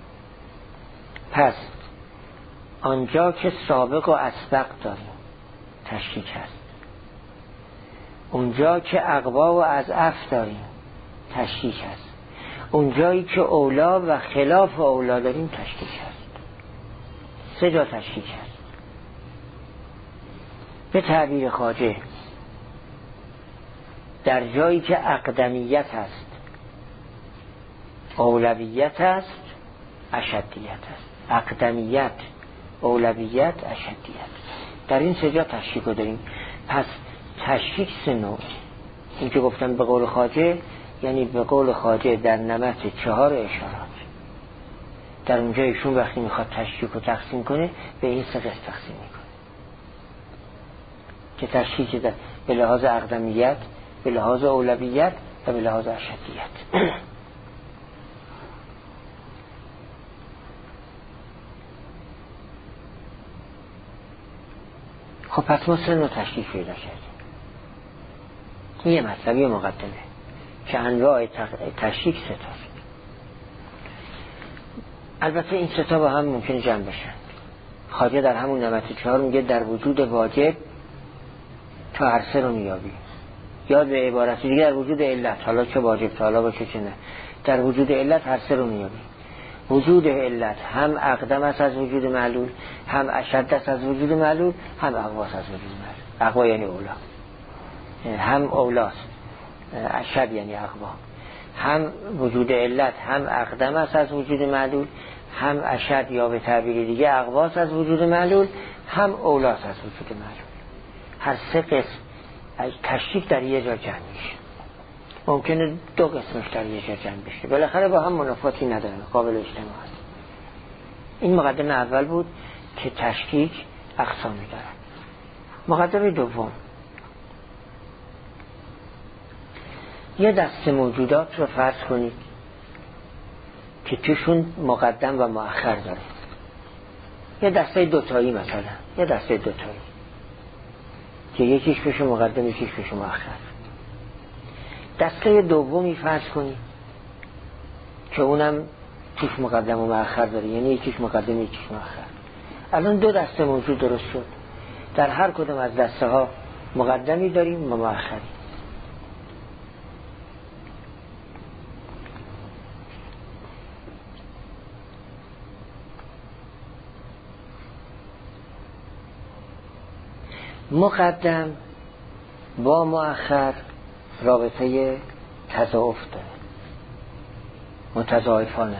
پس آنجا که سابق و اسبق داریم تشکیک هست، اونجا که اقوا و اضعف داریم تشکیک هست، اونجایی که اولا و خلاف اولا داریم تشکیک هست. سه جا تشکیک هست. به تعبیر خواجه در جایی که اقدمیت هست، اولویت هست، اشدیت هست. اقدمیت، اولویت، اشدیت، در این سه جا تشکیک رو داریم. پس تشکیک سه نوع. این که گفتم به قول خواجه یعنی به قول خواجه در نمط چهار اشارات. در اونجا ایشون وقتی میخواد تشکیک رو تقسیم کنه به این سه قسم تقسیم میکنه که تشکیک در به لحاظ اقدمیت، به لحاظ اولویت و به لحاظ اشدیت. خب پس ما سه نوع تشکیک پیدا کردیم. یه مطلبی مقدمه که انواع تشکیک سه تاست. البته این سه تا با هم ممکنه جمع بشن. خواجه در همون نمط چهار میگه در وجود واجب تو هر سه رو میابی، یا به عبارت دیگه در وجود علت، حالا چه واجب تا حالا باشه چه نه، در وجود علت هر سه رو میابی. وجود علت هم اقدم است از وجود معلول، هم اشد است از وجود معلول، هم اقوا است از وجود معلول. اقوا یعنی اولا، هم اولاست، اشد یعنی اقوا. هم وجود علت هم اقدم است از وجود معلول، هم اشد یا به تعبیر دیگه اقوا است از وجود معلول، هم اولاست از وجود معلول. هر سه قسم تشکیک در یه جا جمع میشه. ممکنه دو قسمش در یه جا جمع بشه، بالاخره با هم منافاتی نداره، قابل اجتماع است. این مقدمه اول بود که تشکیک اقسامی داره. مقدمه دوم، یه دسته موجودات رو فرض کنید که توشون مقدم و مؤخر داره. یه دسته دوتایی مثلا، یه دسته دوتایی که یکیش بشه مقدم یکیش بشه مؤخر. دسته دومی فرض کنید که اونم توش مقدم و مؤخر داره، یعنی یکیش مقدم یکیش مؤخر. الان دو دسته موجود درست شد. در هر کدوم از دسته ها مقدمی داریم و مؤخری. مقدم با مؤخر رابطه تضاعف داره، متضاعفانه،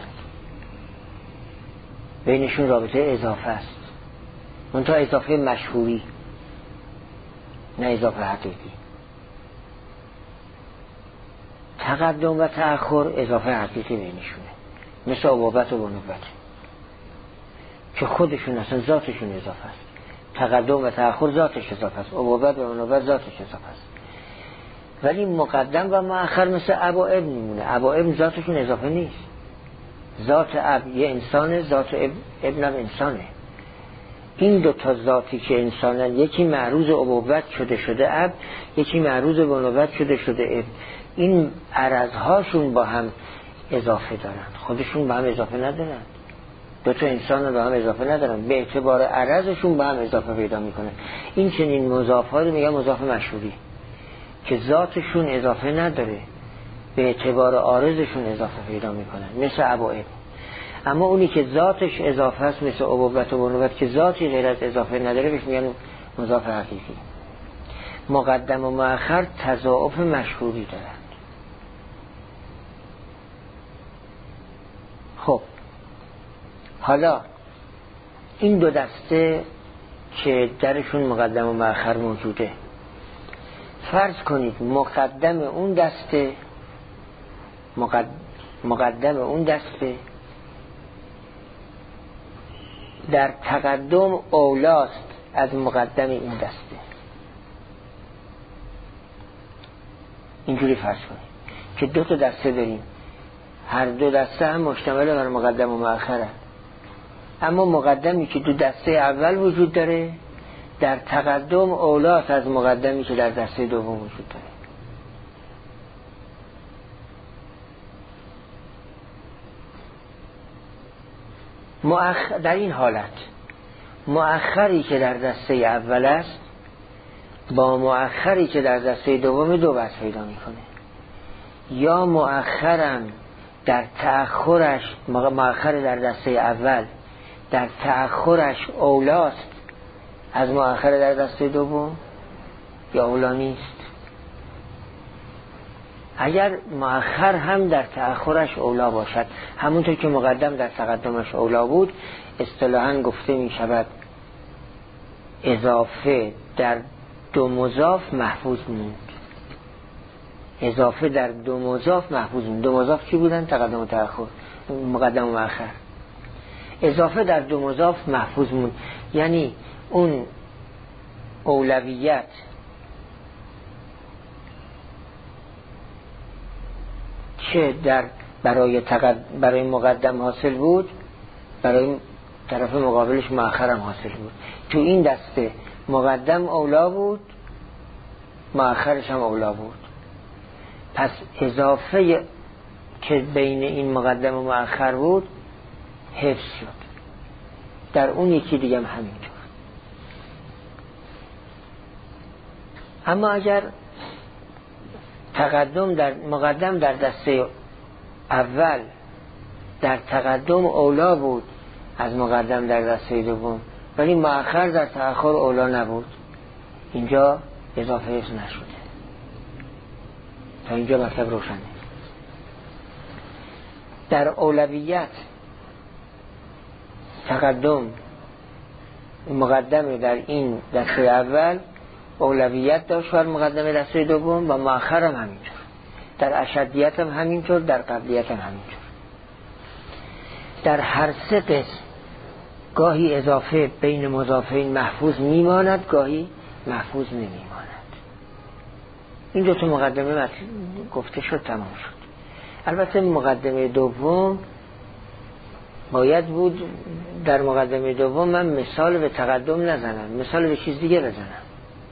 بینشون رابطه اضافه است، منتها اضافه مشهوری نه اضافه حقیقی. تقدم و تأخر اضافه حقیقی بینشونه، مثل ابوبت و بنوبت که خودشون اصلا ذاتشون اضافه است. تقدم و تأخر ذاتش اضافه است، ابوبت و بنوبت ذاتش اضافه است. ولی مقدم و مؤخر مثل اب و ابن میمونه. اب و ابن ذاتشون اضافه نیست. ذات اب یه انسانه، ذات اب ابن هم انسانه. این دو تا ذاتی که انسانن، یکی معروض ابوبت شده شده اب، یکی معروض بنوبت شده شده ابن. این عرضهاشون با هم اضافه دارن، خودشون به هم اضافه ندارن. دو تا انسان رو به هم اضافه ندارن، به اعتبار عرضشون به هم اضافه پیدا میکنن. این چنین مضاف ها رو میگن مضاف مشهوری که ذاتشون اضافه نداره، به اعتبار عارضشون اضافه پیدا میکنن، مثل ابواب. اما اونی که ذاتش اضافه است، مثل ابوت و بنوت که ذاتی غیر از اضافه نداره، بهش میگن مضاف حقیقی. مقدم و مؤخر تضاعف مشهوری دارند. خب حالا این دو دسته که درشون مقدم و مؤخر موجوده، فرض کنید مقدم اون دسته مقدم اون دسته در تقدم اولاست از مقدم این دسته. اینجوری فرض کنید که دو تا دسته داریم، هر دو دسته هم مشتمل بر مقدم و مؤخره، اما مقدمی که دو دسته اول وجود داره در تقدم اولاست از مقدمی که در دسته دوم وجود داره. مؤخر در این حالت مؤخری که در دسته اول است با مؤخری که در دسته دوم دو وجه پیدا میکنه. یا مؤخرم در تأخرش، مؤخر در دسته اول در تأخرش اولاست از مؤخر در دسته دوم، یا اولا نیست. اگر مؤخر هم در تأخرش اولا باشد، همونطور که مقدم در تقدمش اولا بود، اصطلاحاً گفته می شود اضافه در دو مضاف محفوظ موند. اضافه در دو مضاف محفوظ موند. دو مضاف چی بودن؟ تقدم و تأخر، مقدم و مؤخر. اضافه در دو مضاف محفوظ موند، یعنی اون اولویت چه در برای تقد... برای مقدم حاصل بود، برای طرف مقابلش مؤخر هم حاصل بود. تو این دسته مقدم اولا بود، مؤخرش هم اولا بود. پس اضافه که بین این مقدم و مؤخر بود حفظ شد. در اون یکی دیگه هم همینطور. اما اگر تقدم در مقدم در دسته اول در تقدم اولا بود از مقدم در دسته دوم، ولی مؤخر در تأخر اولا نبود، اینجا اضافه حفظ نشده. تا اینجا مطلب روشنه. در اولویت تقدم مقدم در این دسته اول اولویت داشت بر مقدم دسته دوم و مؤخر هم همینطور. در اشدیت هم همینطور، در قبلیت هم همینطور. در هر سه قسم گاهی اضافه بین مضافین محفوظ میماند، گاهی محفوظ نمیماند. این دو تا مقدمه گفته شد، تمام شد. البته مقدمه دوم باید بود در مقدمه دوم من مثال به تقدم نزنم، مثال به چیز دیگه بزنم.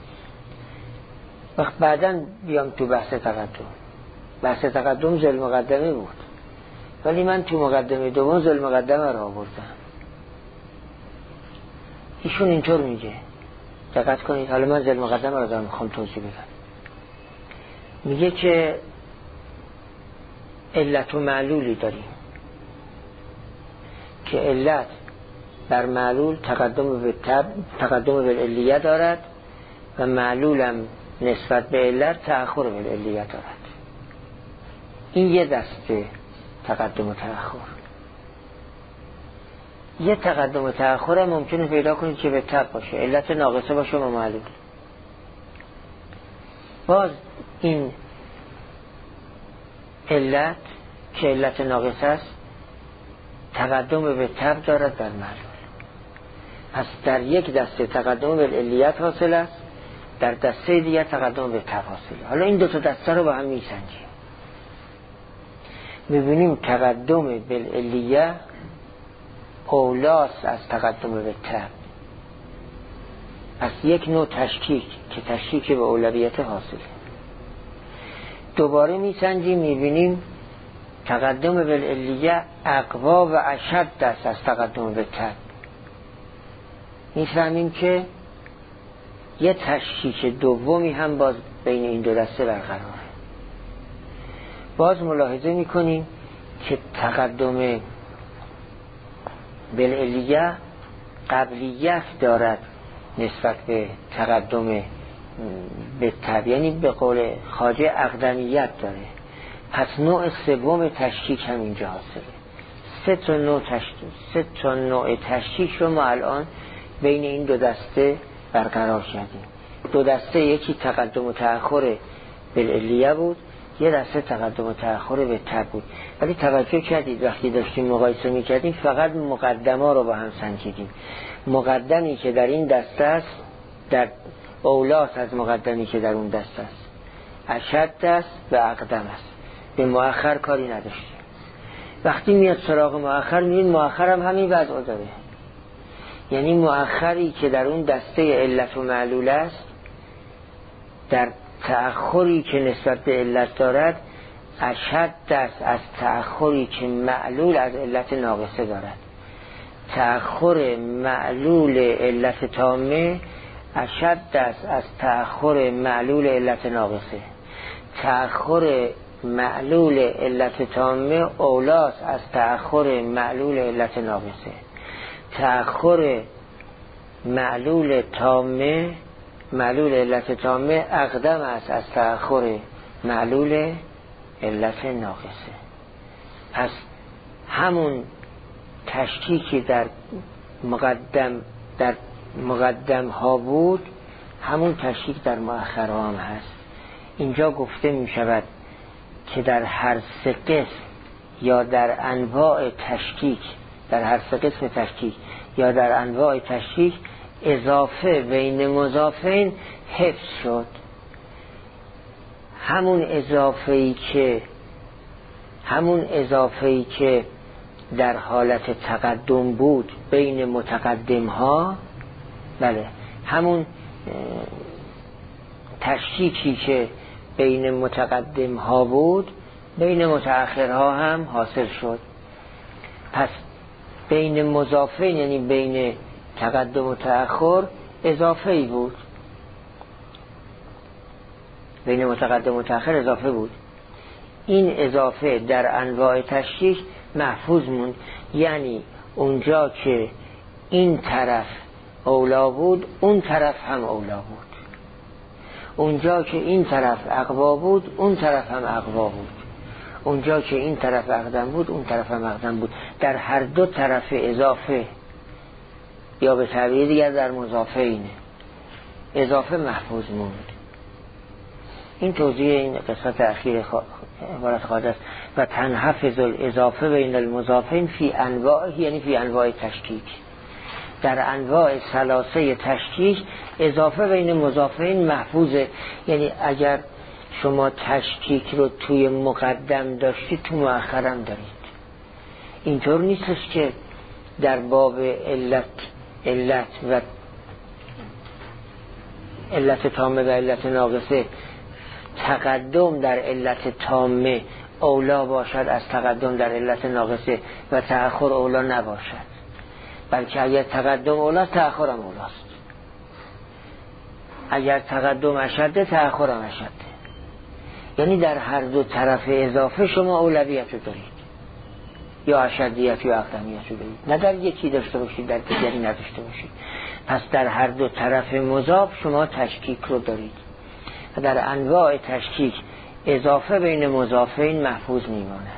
وقت بعداً بیام تو بحث تقدم. بحث تقدم ذل مقدمه بود، ولی من تو مقدمه دوم ذل مقدمه را آوردم. ایشون اینطور میگه، دقت کنید، حالا من ذل مقدمه را دارم میخوام توضیح بدم. میگه که علت و معلولی داریم که علت بر معلول تقدم به تب تقدم به علیه دارد و معلولم نسبت به علت تأخر به علیه دارد. این یه دسته تقدم و تأخر. یه تقدم و تأخر هم ممکنه پیدا کنید که به تب باشه، علت ناقصه باشه و معلول. باز این علت که علت ناقصه است تقدم به تب دارد بر معلول. پس در یک دسته تقدم به علیت حاصل است، در دسته دیگر تقدم به تب حاصله. حالا این دو تا دسته رو با هم میسنجیم، میبینیم تقدم به علیه اولاست از تقدم به تب. پس یک نوع تشکیک که تشکیک به اولویت حاصله. دوباره میسنجیم، میبینیم تقدم بالعلیه اقوا و اشد است از تقدم به تب. میفهمیم که یه تشکیک دومی هم باز بین این دو دسته برقراره. باز ملاحظه میکنیم که تقدم بالعلیه قبلیت دارد نسبت به تقدم به تب، یعنی به قول خواجه اقدمیت داره. پس نوع سوم تشکیک هم اینجا حاصله. سه تا نوع تشکیک سه تا نوع تشکیک رو ما الان بین این دو دسته برقرار کردیم. دو دسته یکی تقدم و تأخر بالعلیه بود، یه دسته تقدم و تأخر به تب بود. ولی توجه کردید وقتی داشتیم مقایسه میکردیم فقط مقدما رو با هم سنجیدیم. مقدمی که در این دسته است در اولاست از مقدمی که در اون دسته است، اشد است و اقدم است. به مؤخر کاری نداشته. وقتی میاد سراغ مؤخر میبینید مؤخر هم همین وضع داره. یعنی مؤخری که در اون دسته علت و معلول است در تأخری که نسبت به علت دارد اشد است از تأخری که معلول از علت ناقصه دارد. تأخر معلول علت تامه اشد است از تأخر معلول علت ناقصه. تأخر معلول علت تامه اولاست از تأخر معلول علت ناقصه. تأخر معلول تامه معلول علت تامه اقدم است از تأخر معلول علت ناقصه. پس همون تشکیکی در مقدم در مقدم ها بود همون تشکیک در مؤخر هم هست. اینجا گفته می شود که در هر سه قسم یا در انواع تشکیک در هر سه قسم تشکیک یا در انواع تشکیک اضافه بین مضافین حفظ شد. همون اضافه‌ای که همون اضافه‌ای که در حالت تقدم بود بین متقدم ها، بله همون تشکیکی که بین متقدم ها بود بین متأخرها هم حاصل شد. پس بین مضافین یعنی بین تقدم و تأخر اضافه ای بود. بین متقدم و تأخر اضافه بود. این اضافه در انواع تشکیک محفوظ موند. یعنی اونجا که این طرف اولا بود اون طرف هم اولا بود. اونجا که این طرف اقوا بود اون طرف هم اقوا بود. اونجا که این طرف اقدم بود اون طرف هم اقدم بود. در هر دو طرف اضافه یا به تعبیر دیگر در مضافه اینه اضافه محفوظ موند. این توضیح این قسمت اخیر عبارت خواهد است. و تنحفظ الاضافه بین المضافین فی انواع یعنی فی انواع تشکیک. در انواع ثلاثه تشکیک اضافه بین مضافین محفوظه. یعنی اگر شما تشکیک رو توی مقدم داشتید تو مؤخرم دارید. اینطور نیستش که در باب علت علت و علت تامه و علت ناقصه تقدم در علت تامه اولا باشد از تقدم در علت ناقصه و تأخر اولا نباشد. بلکه اگر تقدم اولاست تأخر هم اولاست. اگر تقدم اشده تأخر هم اشده. یعنی در هر دو طرف اضافه شما اولویت رو دارید، یا اشدیت یا اقدمیت رو دارید. نه در یکی داشته باشید در دیگری نداشته باشید. پس در هر دو طرف مضاف شما تشکیک رو دارید و در انواع تشکیک اضافه بین مضافین محفوظ میماند.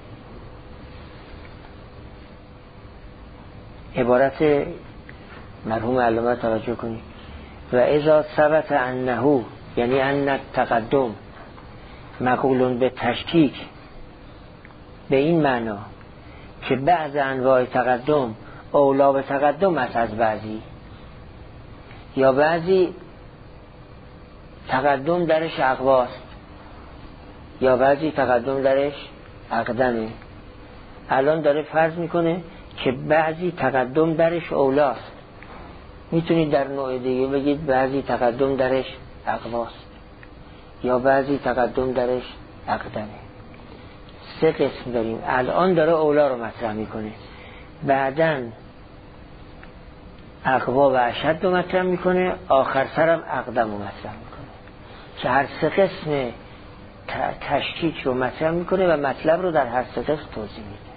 عبارت مرحوم علامه توجه کنید. و اذا ثبت انه یعنی ان تقدم مقولون به تشکیک به این معنا که بعض انواع تقدم اولا به تقدم است از بعضی، یا بعضی تقدم درش اقواست یا بعضی تقدم درش اقدمه. الان داره فرض میکنه که بعضی تقدم درش اولاست. میتونید در نوع دیگه بگید بعضی تقدم درش اقواست یا بعضی تقدم درش اقدمه. سه قسم داریم. الان داره اولا رو مطرح میکنه، بعداً اقوا و اشد رو مطرح میکنه، آخر سرم اقدم رو مطرح میکنه که هر سه قسم تشکیک رو مطرح میکنه و مطلب رو در هر سه قسم توضیح میده.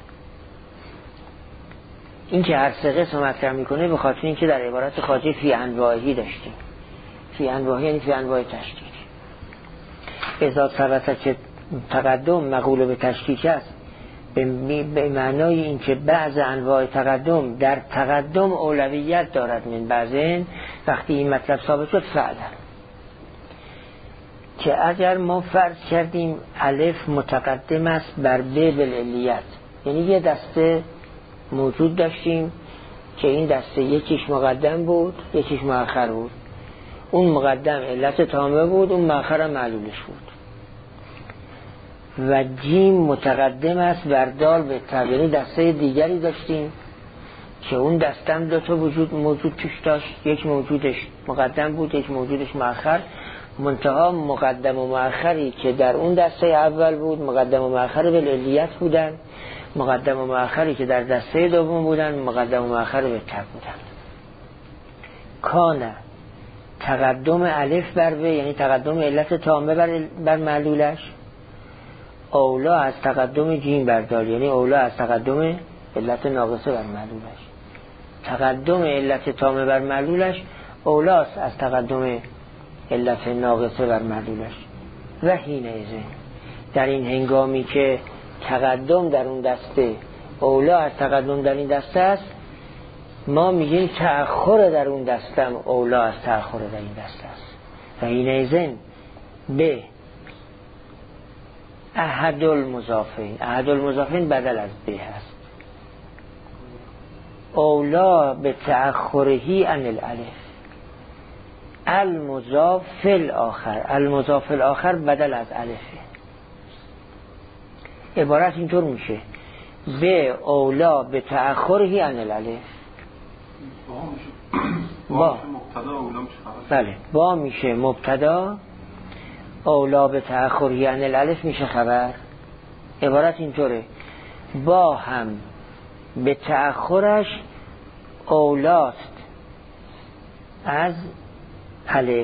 این که هر سه قسم رو مطرح میکنه به خاطر اینکه در عبارت خارجی فی انواعی داشتیم. فی انواعی یعنی فی انواع تشکیک. اذا ثبت که تقدم مقوله به تشکیک است، به معنای این که بعض انواع تقدم در تقدم اولویت دارد من بعضین. وقتی این مطلب ثابت شد فعلا که اگر ما فرض کردیم الف متقدم است بر ب بالعلیت، یعنی یه دسته موجود داشتیم که این دسته یکیش مقدم بود یکیش مؤخر بود، اون مقدم علت تامه بود، اون مؤخر هم معلولش بود، و جیم متقدم است بر دال به تب، یعنی دسته دیگری داشتیم که اون دستم دو تا وجود موجود توش داشت، یک موجودش مقدم بود یک موجودش مؤخر، منتها مقدم و مؤخری که در اون دسته اول بود مقدم و مؤخر بالعلیت بودن، مقدم و مؤخری که در دسته دوم بودن مقدم و مؤخر به تب بودن. کانه تقدم الف بر ب، یعنی تقدم علت تامه بر, بر معلولش، اولا از تقدم جیم بر دال، یعنی اولا از تقدم علت ناقصه بر معلولش. تقدم علت تامه بر معلولش اولاست از تقدم علت ناقصه بر معلولش. و حینئذ در این هنگامی که تقدم در اون دسته اولا از تقدم در این دسته است، ما میگیم تأخر در اون دستم اولا از تأخر در این دسته است. و حینئذ به احد المضافین، احد المضافین بدل از به هست، اولا به تأخرهی عن الالف، المضاف فی الاخر، المضاف فی الاخر بدل از الفه. عبارت اینطور میشه به اولا به تأخرهی عن الالف، با بله با میشه مبتدا، اولا به تأخرهی عن الالف میشه خبر. عبارت اینطوره با هم به تأخرش اولاست از الف.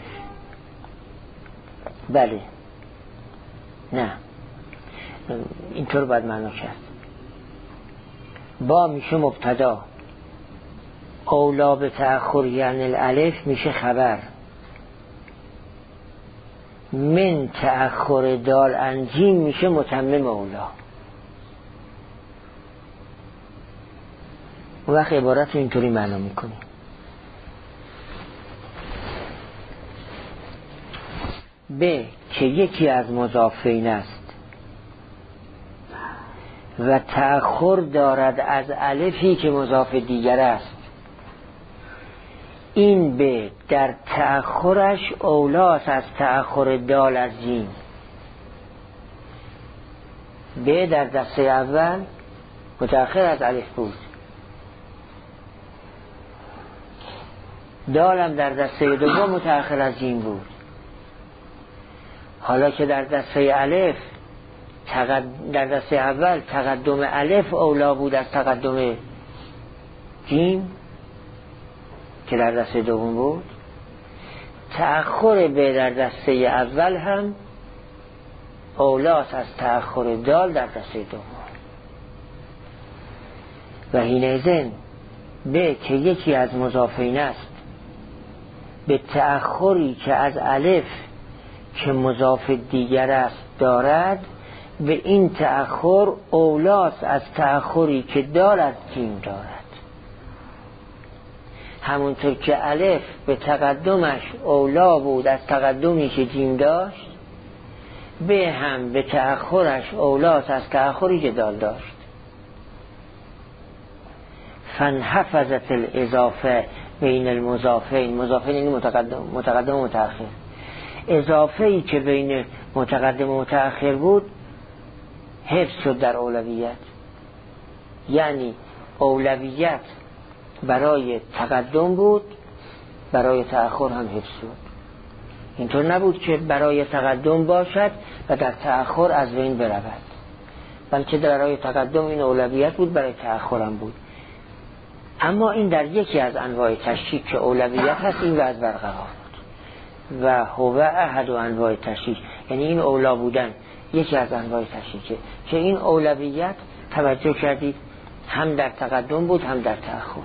بله نه اینطور باید معنا کرد، با میشه مبتدا، اولا به تأخرهی عن الالف میشه خبر، من تأخر دال انجیم میشه متمم اولا. اون وقت عبارت رو اینطوری معنا میکنیم به که یکی از مضافین است و تأخر دارد از الفی که مضاف دیگر است، این به در تأخرش اولاست از تأخر دال از جیم. به در دسته اول متأخر از الف بود، دالم در دسته دوم متأخر از جیم بود. حالا که در دسته الف تقد... در دسته اول تقدم الف اولا بود از تقدم جیم که در دسته دوم بود، تأخر به در دسته اول هم اولاست از تأخر دال در دسته دوم. و حینئذ به که یکی از مضافین است به تأخری که از الف که مضاف دیگر است دارد، به این تأخر اولاست از تأخری که دال از جیم دارد. همونطور که الف به تقدمش اولا بود از تقدمی که جیم داشت، به هم به تأخرش اولاست از تأخری که دال داشت. فانحفظت الاضافه بین المضافین، مضافین یعنی متقدم متقدم و متأخر، اضافه ای که بین متقدم و متأخر بود حفظ شد در اولویت، یعنی اولویت برای تقدم بود برای تأخر هم حفظ شد. اینطور نبود که برای تقدم باشد و در تأخر از بین برود، بلکه برای تقدم این اولویت بود، برای تأخرم بود. اما این در یکی از انواع تشکیک که اولویت هست این وضع برقرار بود و هو احد انواع تشکیک، یعنی این اولا بودن یکی از انواع تشکیکه که این اولویت توجه کردید هم در تقدم بود هم در تأخر.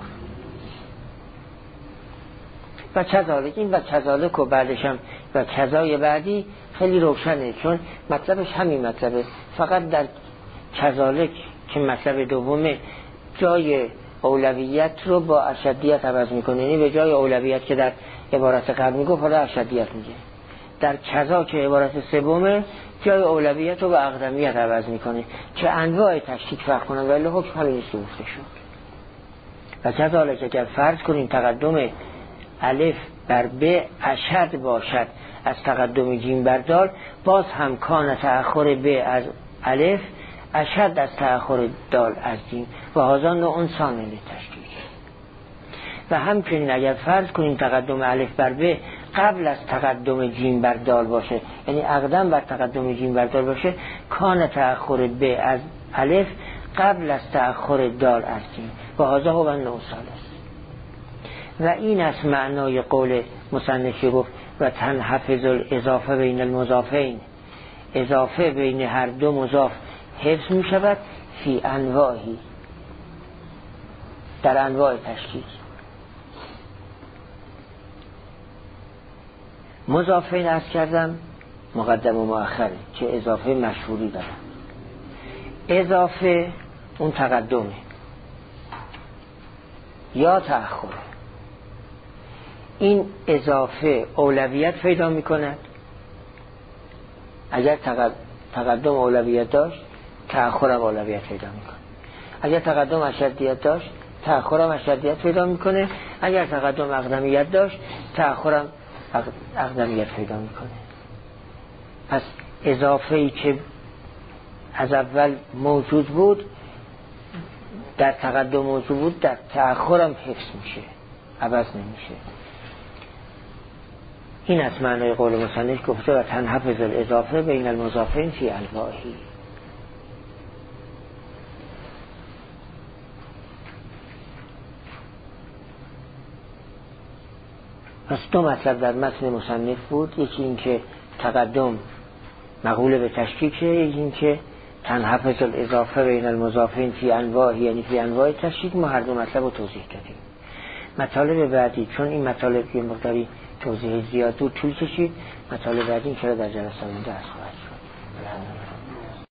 و کذالک این و کذالک و بعدش هم و کذای بعدی خیلی روشنه، چون مطلبش همین مطلبه، فقط در کذالک که مطلب دومه جای اولویت رو با اشدیت عوض میکنه، یعنی به جای اولویت که در عبارت قبل میگه حالا اشدیت میگه. در کذا که عبارت سومه جای اولویت رو با اقدمیت عوض میکنه که انواع تشکیک فرق کنن، ولی حکم همینیست که گفته شد. و کذالک اگر فرض کنیم تقدم الف بر ب اشد باشد از تقدم جیم بر دال، باز هم کان تأخر ب از الف اشد از تأخر دال از جیم و هذا نوع ثانی للتشکیک. و همچنین اگر فرض کنیم تقدم الف بر ب قبل از تقدم جیم بر دال باشه، یعنی اقدم بر تقدم جیم بر دال باشه، کان تأخر ب از الف قبل از تأخر دال از جیم و هذا هو نوع ثالث. و این از معنای قول مصنف گفت و تنحفظ الاضافه بین المضافین، اضافه بین هر دو مضاف حفظ می شود فی انواعی، در انواع تشکیک. مضافین از کردم مقدم و مؤخره که اضافه مشهوری دارن. اضافه اون تقدمه یا تأخره. این اضافه اولویت پیدا می کند اگر تقدم اولویت داشت، تأخرم اولویت پیدا می کند. اگر تقدم اشدیت داشت، تأخرم اشدیت پیدا می کنه. اگر تقدم اقدمیت داشت، تأخرم اقدمیت پیدا می کنه. پس اضافه‌ای که از اول موجود بود در تقدم موجود بود، در تأخرم حفظ میشه، عوض نمیشه. این از معنای قول مصنف گفته و تنحفظ الاضافه بین المضافین فی انواعی. پس دو مطلب در متن مصنف بود، یکی این که تقدم مقوله به تشکیکه، یکی این که تنحفظ الاضافه بین المضافین فی انواعی، یعنی فی انواع تشکیک. ما هر دو مطلب رو توضیح دادیم. مطالب بعدی، چون این مطالب یه مقداری توضیح زیاد بود طول کشید، مطالب بعدی این که در جلسه آینده است.